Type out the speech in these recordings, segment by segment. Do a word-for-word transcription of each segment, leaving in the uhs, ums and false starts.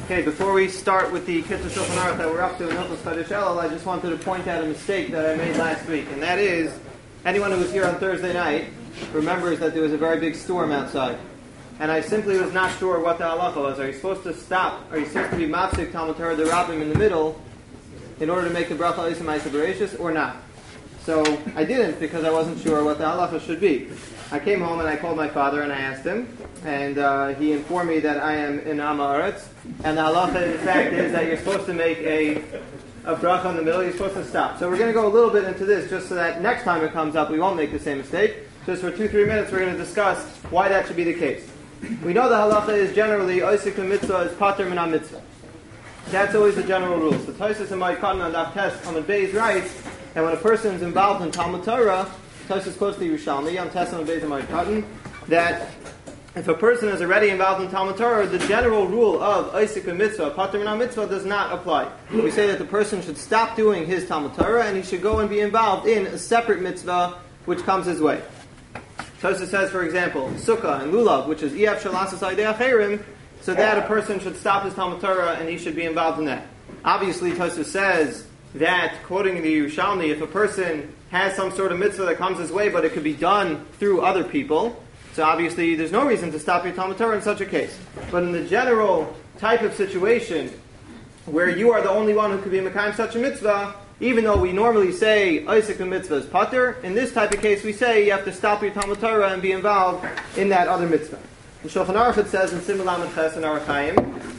Okay, before we start with the Kitzur Shulchan Aruch that we're up to in Hilchos Chodesh Elul, I just wanted to point out a mistake that I made last week, and that is, anyone who was here on Thursday night remembers that there was a very big storm outside, and I simply was not sure what the halacha was. Are you supposed to stop? Are you supposed to be mafsik Talmud Torah the Rabbim in the middle in order to make the bracha Oisem Ma'aser Bereishis or not? So I didn't because I wasn't sure what the halacha should be. I came home and I called my father and I asked him, and uh, he informed me that I am in Am Haaretz, and the halacha in fact is that you're supposed to make a, a bracha in the middle, you're supposed to stop. So we're going to go a little bit into this just so that next time it comes up we won't make the same mistake. Just for two, three minutes we're going to discuss why that should be the case. We know the halacha is generally Oisik mitzvah is pater min mitzvah. That's always the general rule. So Tosfos and Moed Katan on Daf Tes Amud Beis writes that when a person is involved in Talmud Torah, Tosfos quotes the Yerushalmi on Tes Amud Beis and Moed Katan, that if a person is already involved in Talmud Torah, the general rule of Oisik mitzvah, pater min mitzvah, does not apply. We say that the person should stop doing his Talmud Torah and he should go and be involved in a separate mitzvah which comes his way. Tosfos says, for example, Sukkah and Lulav, which is Iyaf Shalasas Aidei Acherim, so that a person should stop his Talmud Torah and he should be involved in that. Obviously, Tosfos says that, quoting the Yerushalmi, if a person has some sort of mitzvah that comes his way, but it could be done through other people, so obviously there's no reason to stop your Talmud Torah in such a case. But in the general type of situation where you are the only one who could be mekayim such a mitzvah, even though we normally say Oisik mitzvah is pater, in this type of case we say you have to stop your Talmud Torah and be involved in that other mitzvah. The Shulchan Aruch it says in Simon Lamed Ches and Orach Chaim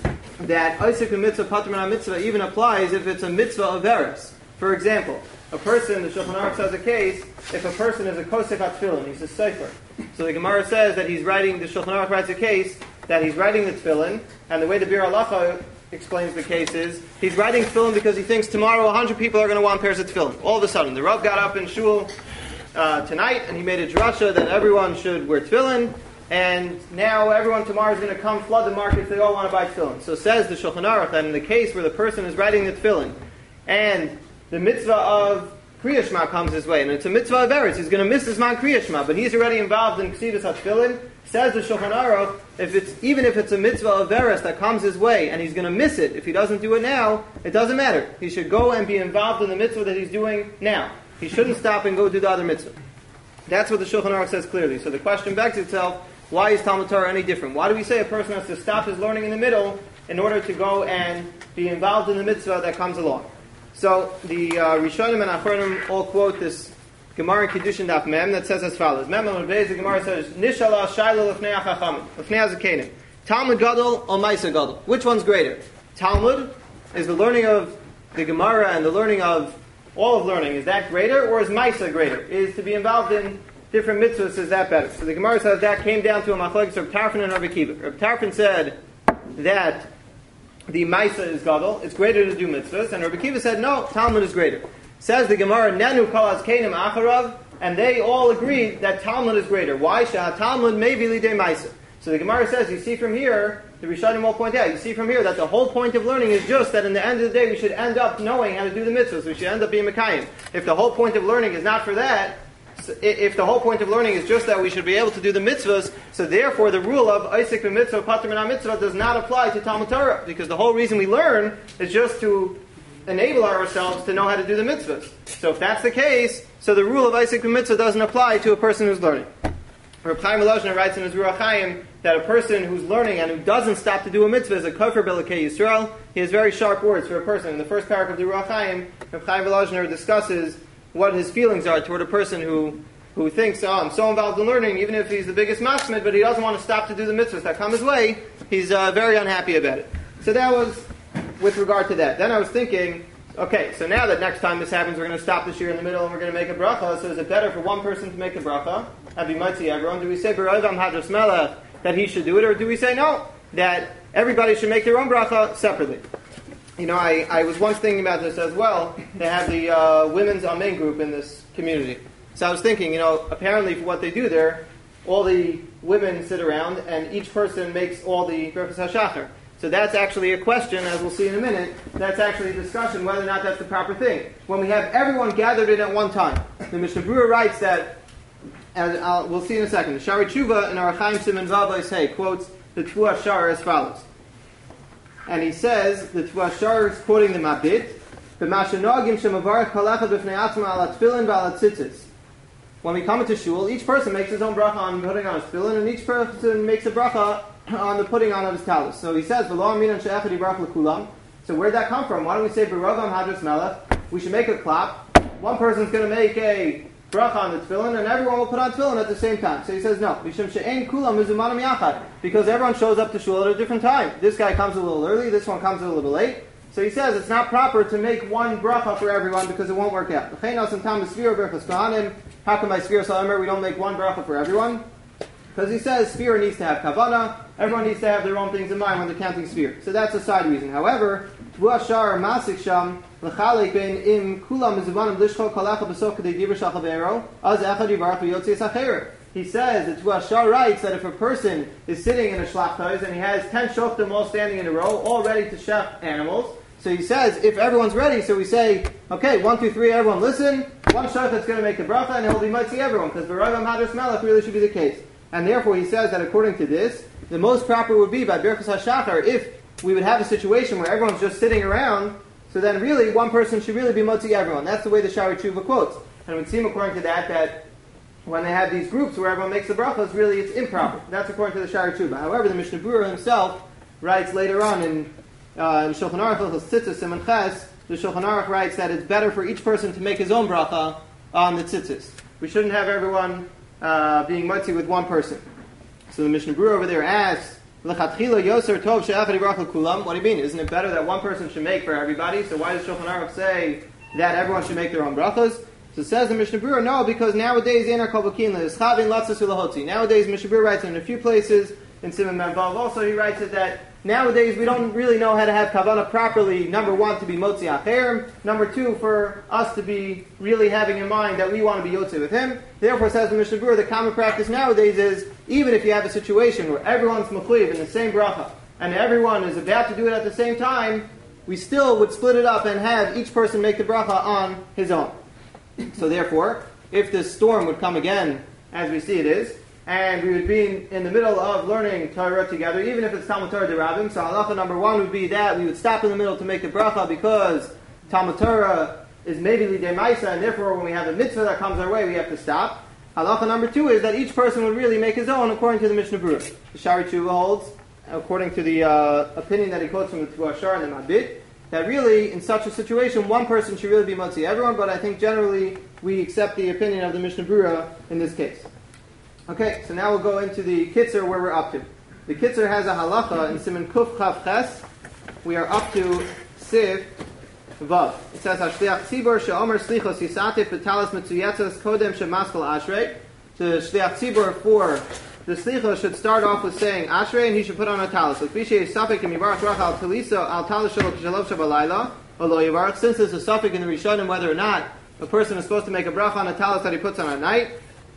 that Oisik mitzvah pater min mitzvah even applies if it's a mitzvah of eres. For example, a person, the Shulchan Aruch says a case, if a person is a kosef tefillin, he's a sefer. So the Gemara says that he's writing, the Shulchan Aruch writes a case that he's writing the tefillin, and the way the Bir Halacha explains the case is, he's writing tefillin because he thinks tomorrow a hundred people are going to want pairs of tefillin. All of a sudden, the Rav got up in shul uh, tonight, and he made a drasha that everyone should wear tefillin, and now everyone tomorrow is going to come flood the markets, they all want to buy tefillin. So says the Shulchan Aruch that in the case where the person is writing the tefillin, and the mitzvah of Kriya Shema comes his way, and it's a mitzvah of eretz, he's going to miss his man Kriya Shema, but he's already involved in Ksivas HaTefillin. Says the Shulchan Aruch, if it's even if it's a mitzvah of eretz that comes his way, and he's going to miss it if he doesn't do it now, it doesn't matter. He should go and be involved in the mitzvah that he's doing now. He shouldn't stop and go do the other mitzvah. That's what the Shulchan Aruch says clearly. So the question begs itself, why is Talmud Torah any different? Why do we say a person has to stop his learning in the middle in order to go and be involved in the mitzvah that comes along? So the uh, Rishonim and Achronim all quote this Gemara in Kiddushin Daf Mem that says as follows. Mem Amud Beis, the Gemara says, Nishala Shaila Lefnei HaChachamim, Lefnei HaZakenim. Talmud Gadol or Maisa Gadol? Which one's greater? Talmud is the learning of the Gemara and the learning of all of learning. Is that greater, or is Maisa greater? Is to be involved in different mitzvahs, is that better? So the Gemara says that came down to a machlokes of Reb Tarfon and Rabbi Akiva. Reb Tarfon said that the Maisa is Gadol, it's greater to do mitzvahs, and Rabbi Akiva said no, Talmud is greater. Says the Gemara, Nenu kol azkenim acharav, and they all agreed that Talmud is greater. Why? Shah Talmud mevi lidei Maisa. So the Gemara says, you see from here, the Rishonim will point out, you see from here that the whole point of learning is just that in the end of the day we should end up knowing how to do the mitzvahs. We should end up being mekayim. If the whole point of learning is not for that, if the whole point of learning is just that we should be able to do the mitzvahs, so therefore the rule of Oisik mitzvah, pater min mitzvah does not apply to Talmud Torah, because the whole reason we learn is just to enable ourselves to know how to do the mitzvahs. So if that's the case, so the rule of Oisik mitzvah doesn't apply to a person who's learning. Reb Chaim Volozhiner writes in his Ruach Chaim that a person who's learning and who doesn't stop to do a mitzvah is a kofar b'elokei Yisrael. He has very sharp words for a person. In the first paragraph of the Ruach Chaim, Reb Chaim Volozhiner discusses what his feelings are toward a person who who thinks, oh, I'm so involved in learning, even if he's the biggest masmid, but he doesn't want to stop to do the mitzvahs that come his way, he's uh, very unhappy about it. So that was with regard to that. Then I was thinking, okay, so now that next time this happens, we're going to stop this year in the middle and we're going to make a bracha, so is it better for one person to make the bracha, and be mitzi everyone? Do we say, B'roivam hadras melech, that he should do it, or do we say no, that everybody should make their own bracha separately? You know, I, I was once thinking about this as well. They have the uh, women's Amen group in this community. So I was thinking, you know, apparently for what they do there, all the women sit around and each person makes all the Berachos HaShachar. So that's actually a question, as we'll see in a minute, that's actually a discussion whether or not that's the proper thing. When we have everyone gathered in at one time, the Mishnah Berurah writes that, as I'll, we'll see in a second, the Shari Tshuva in Orach Chaim Siman Vav Hey quotes the Tfuah Shar as follows. and he says, the Tuashar is quoting the Mabit, when we come into shul, each person makes his own bracha on putting on his tefillin, and each person makes a bracha on the putting on of his talus. So he says, so where'd that come from? Why don't we say, B'rogam Hadras Melech? We should make a clap. One person's going to make a bracha on the tefillin, and everyone will put on tefillin at the same time. So he says, no. Because everyone shows up to shul at a different time. This guy comes a little early, this one comes a little late. So he says it's not proper to make one bracha for everyone because it won't work out. How come by Sfira Salamer we don't make one bracha for everyone? Because he says Sfira needs to have Kavanah, everyone needs to have their own things in mind when they're counting Sfira. So that's a side reason. However, Tuashar Masik Sham L'chalik Ben Im Kulam Mizuvanim Lishchol Kalacha B'Sok Kadei Divrei Shachavero Az Echad Yivarach V'Yotzei Sacher. He says that Tuashar writes that if a person is sitting in a shlachtais and he has ten shoftim all standing in a row, all ready to shech animals. So he says, if everyone's ready, so we say, okay, one, two, three, everyone listen. One shochet's going to make the bracha, and he'll be mighty everyone, because the B'rogam Hadras Melech really should be the case. And therefore, he says that according to this, the most proper would be by Birchas HaShachar, if we would have a situation where everyone's just sitting around, so then really one person should really be mighty everyone. That's the way the Shari Tshuva quotes. And it would seem according to that that when they have these groups where everyone makes the brachas, really it's improper. That's according to the Shari Tshuva. However, the Mishnah Berurah himself writes later on in Uh, in Shulchan Aruch, Tzitzis, Siman Ches, the Shulchan Aruch writes that it's better for each person to make his own bracha on the tzitzis. We shouldn't have everyone uh, being motzi with one person. So the Mishnah Berurah over there asks, L'chatchila yoser tov she'achad yibracha kulam. What do you mean? Isn't it better that one person should make for everybody? So why does Shulchan Aruch say that everyone should make their own brachas? So it says the Mishnah Berurah, no, because nowadays Einar Kol Bakin L'Eschavin Latzas Ulahotzi. Nowadays Mishnah Berurah writes in a few places, in Siman Memvav also he writes it that nowadays we don't really know how to have kavanah properly. Number one, to be motzi acherim. Number two, for us to be really having in mind that we want to be yotze with him. Therefore, says the Mishnah Berurah, the common practice nowadays is, even if you have a situation where everyone's mechuyev in the same bracha, and everyone is about to do it at the same time, we still would split it up and have each person make the bracha on his own. So therefore, if this storm would come again, as we see it is, and we would be in, in the middle of learning Torah together, even if it's Talmud Torah Derabim. So halacha number one would be that we would stop in the middle to make the bracha because Talmud Torah is maybe Lidei Maisa, and therefore when we have a mitzvah that comes our way, we have to stop. Halacha number two is that each person would really make his own according to the Mishnah Berurah. The Shari Tshuva holds, according to the uh, opinion that he quotes from the Tuashar and the Mabit, that really, in such a situation, one person should really be motzi everyone, but I think generally we accept the opinion of the Mishnah Berurah in this case. Okay, so now we'll go into the Kitzer where we're up to. The Kitzer has a halacha in Siman Kuf Chav Ches. We are up to Siv Vav. It says, Hashliach Tzibor she'omer slichos yisatif b'talas metzuyetzes kodem she'maskal ashrei. The Shliach Tzibor for the slichos should start off with saying ashrei, and he should put on a talis. So Fishe Safik and Yivarach Rach al Talisa al Talis Shalom Shalom Shabalayla. Although Yivarach, since there's a Safik in the Rishonim whether or not a person is supposed to make a bracha on a talis that he puts on at night,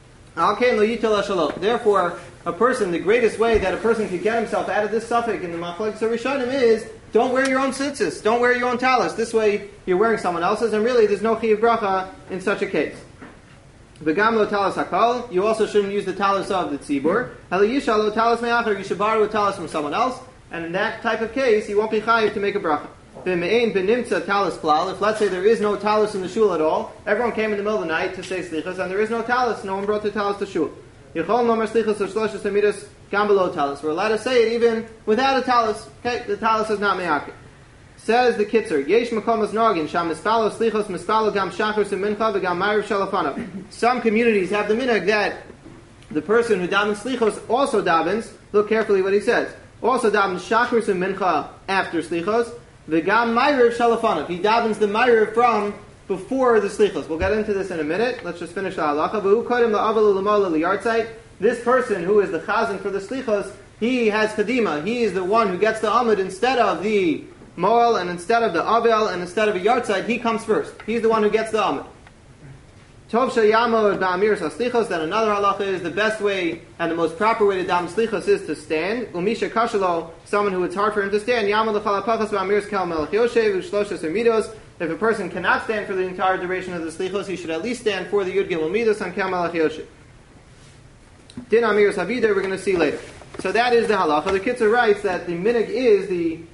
therefore, a person, the greatest way that a person can get himself out of this suffix in the Machlokes Rishonim is, don't wear your own tzitzis, don't wear your own talis. This way, you're wearing someone else's, and really, there's no chiyuv bracha in such a case. V'gam lo talis hakol, you also shouldn't use the talis of the tzibur. Hali yisha lo talis me'achar, you should borrow a talis from someone else, and in that type of case, you won't be chayiv to make a bracha. B'me'ein b'nimtza talis klal, if let's say there is no talis in the shul at all, everyone came in the middle of the night to say slichas, and there is no talis, no one brought the talis to shul. Yichol nomer slichas or shloshes amidas gam below talis. We're allowed to say it even without a talis. Okay, the talis is not me'akir. Says the Kitzer, Yesh makom nogin sham mispalo slichos mispalo gam shachris and mincha v'gam ma'ariv shalafanav. Some communities have the minhag that the person who davens slichos also davens. Look carefully what he says. Also davens shachris and mincha after slichos. The gam ma'ariv shalafanav. He davens the ma'ariv from before the slichos. We'll get into this in a minute. Let's just finish the halacha. V'hu kodim la'avalu l'mola liyartzeit. This person who is the chazan for the slichos, he has kadima. He is the one who gets the amud instead of the moel and instead of the avel and instead of a yartzeit. He comes first. He's the one who gets the amud. Tov sheyamod ba'amiras haslichos. Then another halacha is the best way and the most proper way to dam slichos is to stand. Umisha kashalo, someone who it's hard for him to stand. Yamod l'chalapachas ba'amiras kel melech yoshev u'shloshes midos. If a person cannot stand for the entire duration of the slichos, he should at least stand for the yud gimel midos on kel melech yoshev. Din amiras havider we're going to see later. So that is the halacha. The Kitzer writes that the minig is the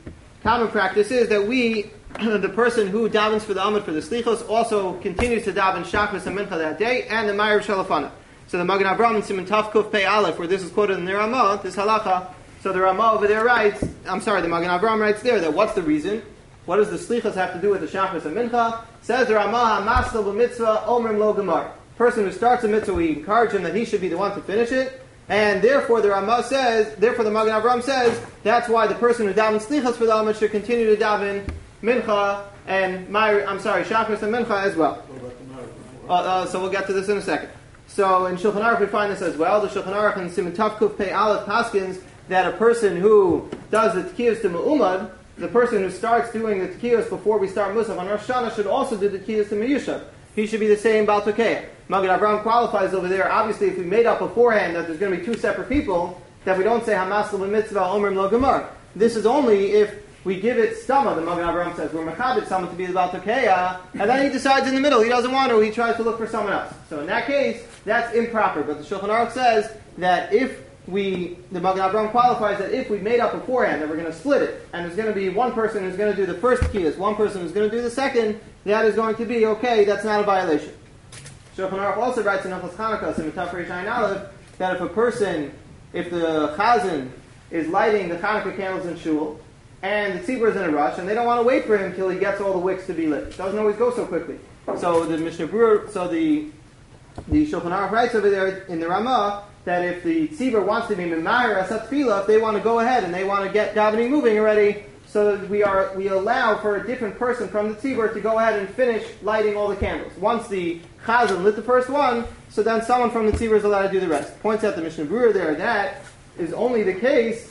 common practice is that we, the person who davens for the Amud for the Slichos, also continues to daven Shachris and Mincha that day, and the Ma'ariv Shalafana. So the Magen Avraham in Siman Tav Kuf Pei Aleph, where this is quoted in the Ramah, this halacha, so the Ramah over there writes, I'm sorry, the Magen Avraham writes there that what's the reason? What does the Slichos have to do with the Shachris and Mincha? Says the Ramah, HaMasal b'mitzvah omrim lo gemar. Person who starts a mitzvah, we encourage him that he should be the one to finish it. And therefore the Ramah says, therefore the Magen Avraham says, that's why the person who davens Slichos for the Amud should continue to daven Mincha and Ma'ariv, I'm sorry, Shachris and Mincha as well. Uh, uh, so we'll get to this in a second. So in Shulchan Aruch we find this as well. The Shulchan Aruch in Siman Tav Kuf Pei Aleph paskins that a person who does the Tekiyos to Me'umad, the person who starts doing the Tekiyos before we start Musaf on Rosh Hashanah should also do the Tekiyos to Meyushav. He should be the same Baal Tokeiah. Magen Avraham qualifies over there. Obviously, if we made up beforehand that there's going to be two separate people, that we don't say Hamasl b'mitzvah Omrim lo gemar. This is only if we give it Stama, the Magen Avraham says, we're Mechabit someone to be the Baal Tokeiah, and then he decides in the middle, he doesn't want to, he tries to look for someone else. So in that case, that's improper. But the Shulchan Aruch says that if we, the Magen Avraham qualifies that if we made up beforehand that we're going to split it, and there's going to be one person who's going to do the first Tekiyos, one person who's going to do the second, that is going to be okay, that's not a violation. Shulchan Aruch also writes in Achos Chanukah, in Taf Reish Ayin Aleph, that if a person, if the Chazan is lighting the Chanukah candles in Shul, and the tzibur is in a rush, and they don't want to wait for him till he gets all the wicks to be lit. It doesn't always go so quickly. So the Mishnah Berurah, so the the Shulchan Aruch writes over there in the Ramah that if the tzibur wants to be memahir asat tefillah, if they want to go ahead and they want to get davening moving already, so that we are we allow for a different person from the tzibur to go ahead and finish lighting all the candles. Once the chazan lit the first one, so then someone from the tzibur is allowed to do the rest. Points out the Mishnah Berurah there that is only the case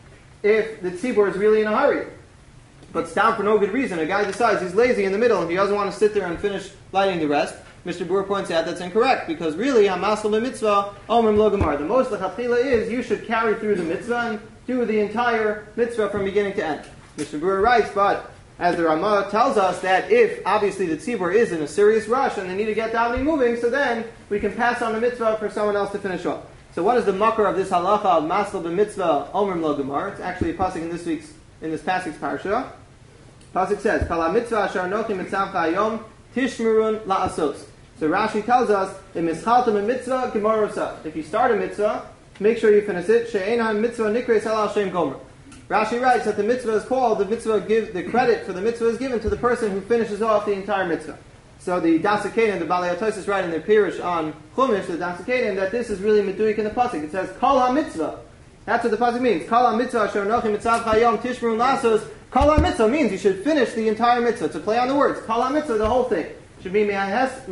if the tzibur is really in a hurry. But it's down for no good reason. A guy decides he's lazy in the middle and he doesn't want to sit there and finish lighting the rest. Mister Berurah points out that's incorrect, because really, hamasl b'mitzvah, omrim lo gemar. The most lechatchila is you should carry through the mitzvah and do the entire mitzvah from beginning to end. Mister Berurah writes, but as the Ramah tells us that if obviously the tzibur is in a serious rush and they need to get davening moving, so then we can pass on the mitzvah for someone else to finish off. So what is the makar of this halacha of masl b'mitzvah omrim lo gemar? It's actually a pasuk in this week's in this pasuk's parsha. Pasuk says, "Kala mitzvah asher anochi mitzavcha hayom tishmerun la'asos." So Rashi tells us, "Imischaltem a mitzvah gemarosa." If you start a mitzvah, make sure you finish it. She'enan mitzvah nikres al shem gomer. Rashi writes that the mitzvah is called the mitzvah. Give the credit for the mitzvah is given to the person who finishes off the entire mitzvah. So the Dasakadim, the Balei HaTosfos write in their Pirush on Chumash, the Dasakadim, that this is really meduik in the pasuk. It says Kol ha-mitzvah. That's what the pasuk means. Kol ha-mitzvah asher anochi mitzavcha hayom tishmerun la'asos. Kol ha-mitzvah means you should finish the entire mitzvah. To play on the words, Kol ha-mitzvah, the whole thing. Should be mehaschala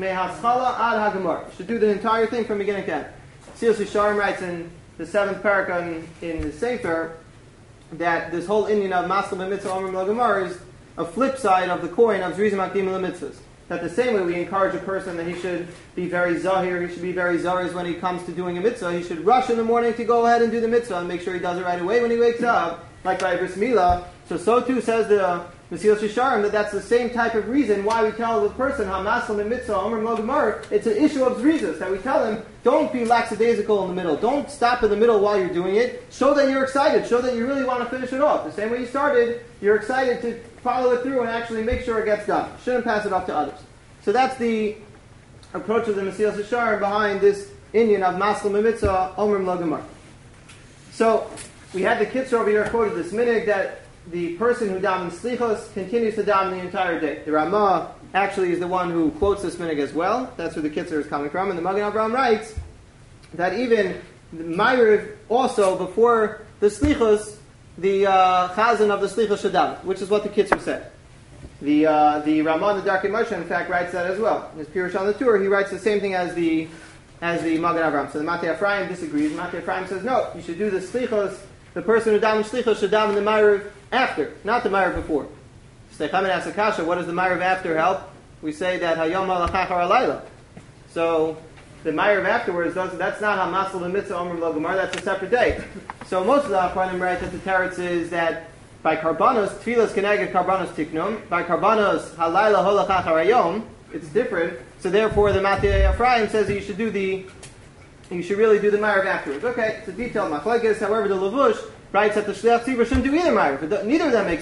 ad hagamar. Should do the entire thing from beginning to end. Silas Yisharim writes in the seventh parak in, in the Sefer that this whole Indian of masl b'mitzvah omrim lo gemar is a flip side of the coin of zrizim akdim l'mitzvahs. That the same way we encourage a person that he should be very zahir, he should be very zariz when he comes to doing a mitzvah. He should rush in the morning to go ahead and do the mitzvah and make sure he does it right away when he wakes up, like by bris milah. So so too says the Mesilas Yesharim that that's the same type of reason why we tell the person hamasl mitzvah omrim lo gemar. It's an issue of zrizas that we tell him don't be lackadaisical in the middle. Don't stop in the middle while you're doing it. Show that you're excited. Show that you really want to finish it off. The same way you started, you're excited to follow it through and actually make sure it gets done. Shouldn't pass it off to others. So that's the approach of the Mesilas Yesharim behind this Indian of masl mitzvah omrim lo gemar. So we had the Kitzur over here quoted this minhag that the person who davens slichos continues to daven the entire day. The Ramah actually is the one who quotes this minhag as well. That's where the Kitzur is coming from. And the Magen Avraham writes that even the Ma'ariv also before the slichos, the uh, chazan of the slichos should daven, which is what the Kitzur said. The uh, the Ramah in the Darkei Moshe in fact writes that as well. In his Pirush on the Torah, he writes the same thing as the as the Magen Avraham. So the Matei Ephraim disagrees. Matei Ephraim says no, you should do the slichos. The person who davens slichos should daven the Ma'ariv after, not the Ma'ariv before. Steichamen asks a kasha, what does the Ma'ariv after help? We say that hayom alachachar alayla. So the Ma'ariv afterwards, does, that's not hamasl b'mitzvah omrim lo gemar, that's a separate day. So most of the Achronim write that the teretz is that by karbanos, tfilas keneged karbanos tiknum, by karbanos halayla holachachar hayom, it's different. So therefore the Matei Ephraim says that you should do the you should really do the Ma'ariv afterwards. Okay, it's a detailed machlekes. However, the Levush writes that the Shliach Tzibur shouldn't do either Ma'ariv. Neither of them makes sense.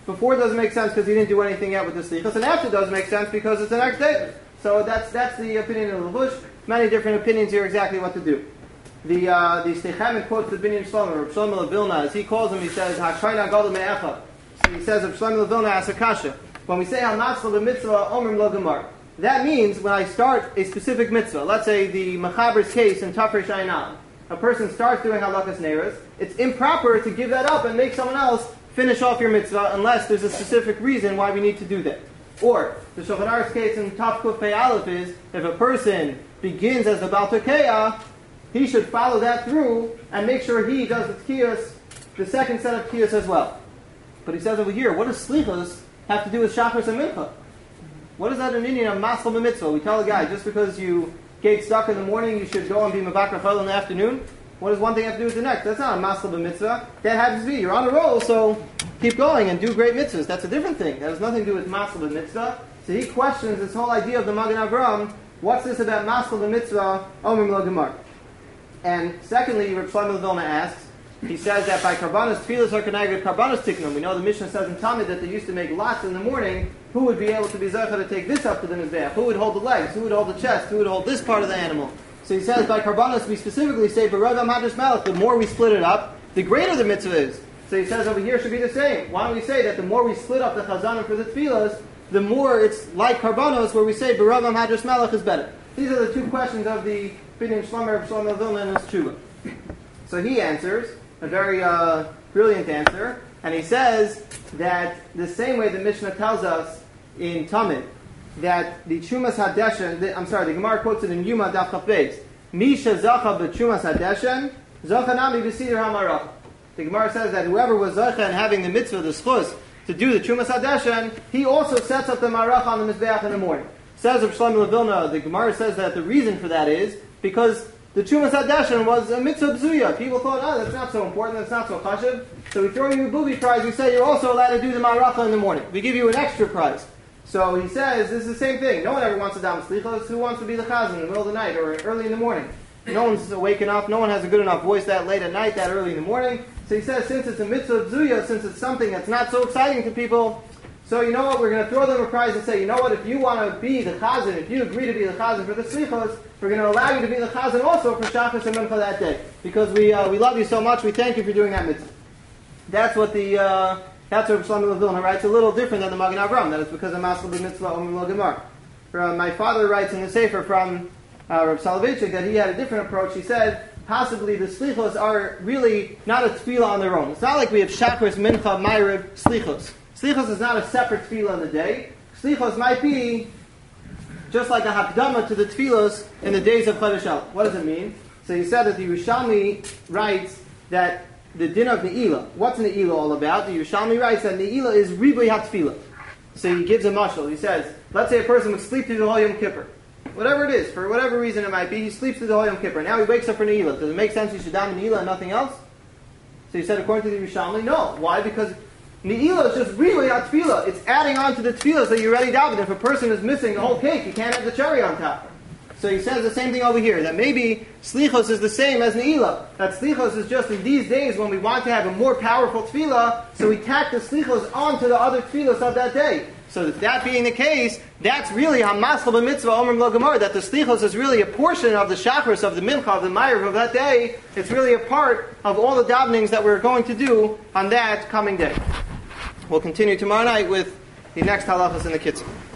Before it doesn't make sense because he didn't do anything yet with the slichos, and after it does make sense because it's the next day. So that's that's the opinion of the Levush. Many different opinions here exactly what to do. The uh, the Steichamen quotes the Binyan Shlomo, Reb Shlomo Levilna, as he calls him. He says, "Ha'shayna gadol me'echa." So he says, Reb Shlomo Levilna asks a kasha. When we say "Ha'masla b'mitzvah omrim lo gemar," that means when I start a specific mitzvah, let's say the Mechaber's case in Tafresh Ayin Aleph, a person starts doing halakas neiros, it's improper to give that up and make someone else finish off your mitzvah unless there's a specific reason why we need to do that. Or, the Shulchan Aruch's case in Taf Kuf Pei Aleph is, if a person begins as the Baal Tekeah, he should follow that through and make sure he does the tkiyos, the second set of tkiyos as well. But he says over here, what does slichos have to do with shachris and mincha? What is that an Indian of masla b'mitzvah? We tell a guy, just because you get stuck in the morning, you should go and be mevakar chol in the afternoon. What does one thing have to do with the next? That's not a masla b'mitzvah. That happens to be, you're on a roll, so keep going and do great mitzvahs. That's a different thing. That has nothing to do with masla b'mitzvah. So he questions this whole idea of the Magen Avraham. What's this about masla b'mitzvah, omrim lo gemar? And secondly, Reb Shlomo Vilna asks, he says that by karbanos tefillas are connected karbanos tiknum. We know the Mishnah says in Talmud that they used to make lots in the morning. Who would be able to be zecha to take this up to the mizbeach? Who would hold the legs? Who would hold the chest? Who would hold this part of the animal? So he says by karbanos we specifically say b'rogav hadras melech. The more we split it up, the greater the mitzvah is. So he says over here should be the same. Why don't we say that the more we split up the chazanim for the tefillas, the more it's like karbanos where we say b'rogav hadras melech is better. These are the two questions of the Binyan Shlomo Reb Shlomo Vilna and his tshuva. So he answers a very uh, brilliant answer, and he says that the same way the Mishnah tells us in Tamid that the Chumas Hadeshen, the, I'm sorry, the Gemara quotes it in Yuma Daf Chaf Beis, Misha Zacha b'Chumas Hadeshen, Zacha Nami b'Sidur HaMarach. The Gemara says that whoever was Zacha and having the mitzvah, the schus, to do the Chumas Hadeshen, he also sets up the Marach on the Mizbeach in the morning. Says Reb Shlomo Levilna, the Gemara says that the reason for that is because the Chumas Hadeshen was a mitzvah b'zuya. People thought, oh, that's not so important, that's not so chashiv. So we throw you a booby prize, we say you're also allowed to do the Maracha in the morning. We give you an extra prize. So he says, this is the same thing. No one ever wants to daven slichos. Who wants to be the chazan in the middle of the night or early in the morning? No one's awake enough, no one has a good enough voice that late at night, that early in the morning. So he says, since it's a mitzvah b'zuya, since it's something that's not so exciting to people, so you know what, we're going to throw them a prize and say, you know what, if you want to be the chazan, if you agree to be the chazan for the slichos, we're going to allow you to be the chazan also for Shachris and Mincha that day. Because we uh, we love you so much, we thank you for doing that mitzvah. That's what the, uh, that's what Shlomo Levilna writes, a little different than the Magen Avraham, that it's because of Masla b'mitzvah omrim lo gemar. From my father writes in the Sefer from uh, Reb Soloveitchik that he had a different approach. He said, possibly the slichos are really not a tefillah on their own. It's not like we have Shachris, Mincha, Ma'ariv, slichos. Slichos is not a separate tefillah in the day. Slichos might be just like a hakdama to the tefillos in the days of Chodesh Elul. What does it mean? So he said that the Yerushalmi writes that the din of Ne'ilah. What's Ne'ilah all about? The Yerushalmi writes that Ne'ilah is Ribui HaTefillah. So he gives a mashal. He says, let's say a person would sleep through the whole Yom Kippur. Whatever it is, for whatever reason it might be, he sleeps through the whole Yom Kippur. Now he wakes up for Ne'ilah. Does it make sense he should daven Ne'ilah and nothing else? So he said, according to the Yerushalmi, no. Why? Because Ne'ilah is just really a tefillah. It's adding on to the tefillahs that you already davened. If a person is missing the whole cake, you can't have the cherry on top. So he says the same thing over here, that maybe slichos is the same as Ne'ilah. That slichos is just in these days when we want to have a more powerful tefillah, so we tack the slichos onto the other tefillahs of that day. So that being the case, that's really hamasla b'mitzvah omrim lo gemar, that the slichos is really a portion of the shachris, of the mincha, of the ma'ariv of that day. It's really a part of all the davenings that we're going to do on that coming day. We'll continue tomorrow night with the next halachas in the Kitzur.